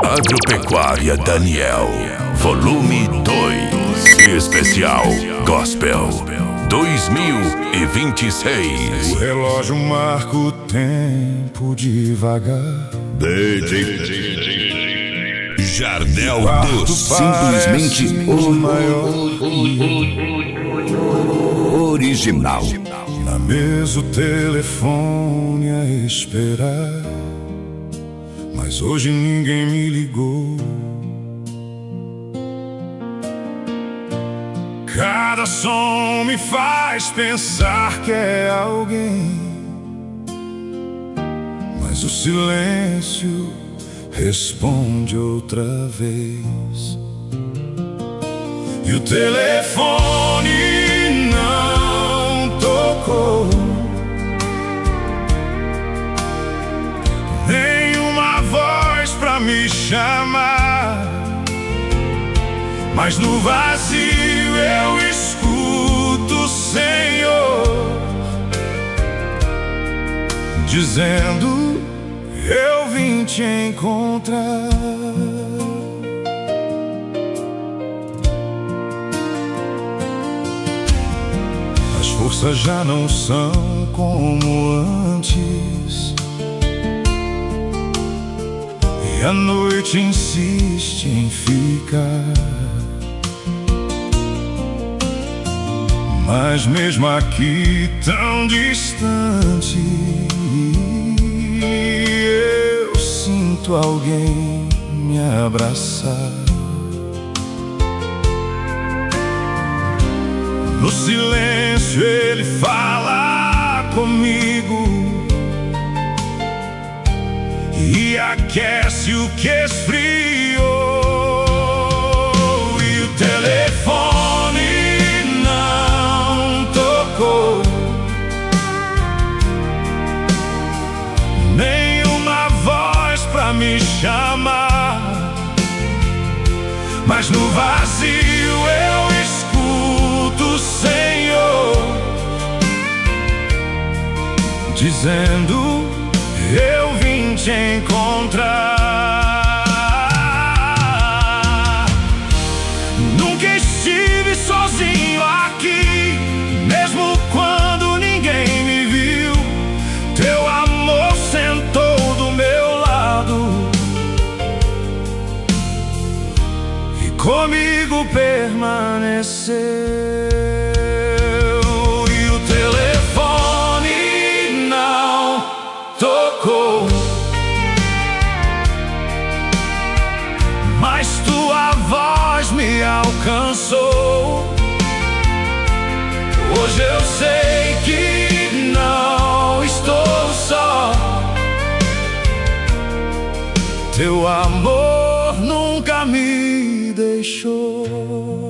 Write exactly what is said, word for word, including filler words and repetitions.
Agropecuária Daniel, volume dois, especial Gospel dois mil e vinte e seis. O relógio marca o tempo devagar. D J Jardel do Simplesmente o maior original. Na mesa o telefone a esperar, mas hoje ninguém me ligou. Cada som me faz pensar que é alguém, mas o silêncio responde outra vez. E o telefone não tocou, nenhuma voz pra me chamar, mas no vazio eu escuto o Senhor dizendo: eu vim te encontrar. As forças já não são como antes, e a noite insiste em ficar. Mas mesmo aqui tão distante, eu sinto alguém me abraçar. No silêncio ele fala comigo e aquece o que esfriou. E o telefone não tocou, nenhuma voz pra me chamar, mas no vazio eu escuto o Senhor dizendo: eu vim te encontrar. Nunca estive sozinho aqui, mesmo quando ninguém me viu. Teu amor sentou do meu lado e comigo permaneceu. E o telefone não tocou, mas tua voz me alcançou. Hoje eu sei que não estou só, teu amor nunca me deixou.